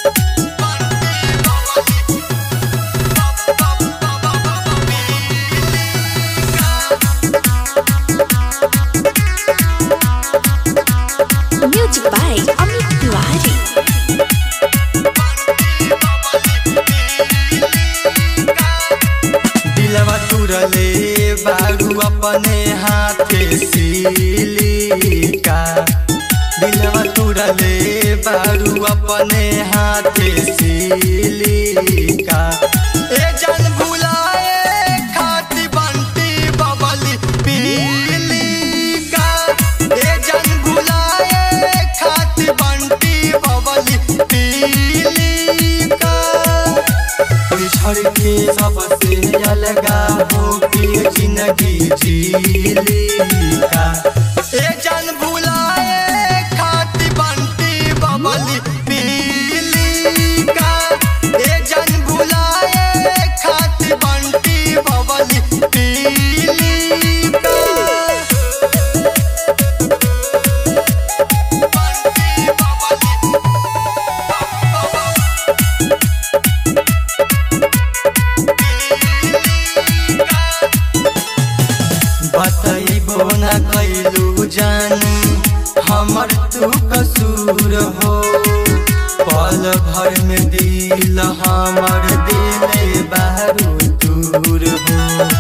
Music by Amit Tiwari. दिलवा तुरले बारू अपने हाथे सिलिका। दिलवा तुरले बारू अपने हाथे सिलिका। ए जान भुलाए खाती बंटी बबली पिलिका। ए जान भुलाए खाती बंटी बबली पिलिका। बिछड़ के सबसे अलगा हो के जिंदगी जीलिका। ए जान भुलाए खाती बंटी बबली पिलिका। ए जान भुलाए खाती बंटी बबली पिलिका। बतैबो न कैलू जान हमर तू कसूर हो। पल भर में दिल हमर दिले बारू दूर हो।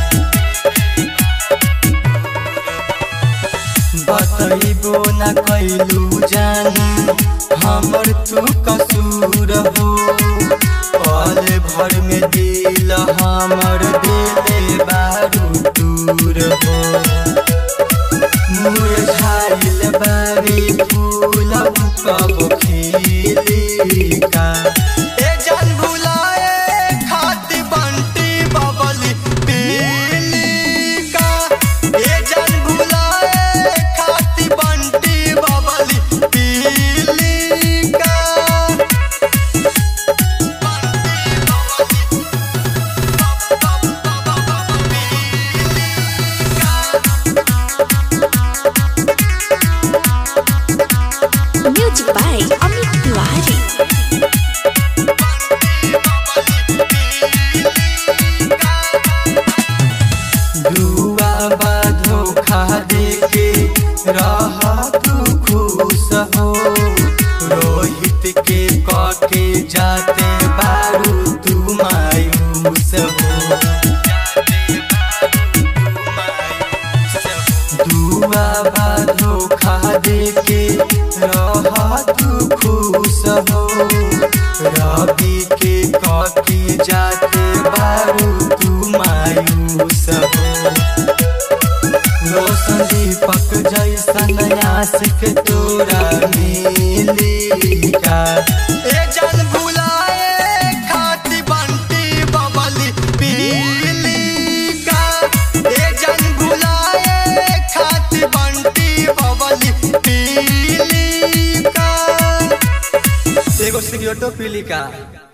बतैबो न कैलू जान हमर तू कसूर हो। पल भर में दिल हमर दिले बारू दूर हो। मुरझाइल बारी फूल कब खिलिका। ए जान भुलाए खाती बंटी बबली पिलिका। ए जान भुलाए खाती बंटी बबली पिलिका। Music by Amit Tiwari. दुआ बा धोखा देके रह तू खुश हो। रोहित के कके जाते बारू तू मायूस हो। दुआ बा धोखा देके रह तू खुश हो। रवि के कके जाते बारू तू मायूस हो। रोशन दीपक जैसन आशिक तोरा मिलिका। ए जान भुलाए खाती बंटी बबली पिलिका। ए जान भुलाए खाती बंटी बबली पिलिका। एगो सिगरेटो पिलिका।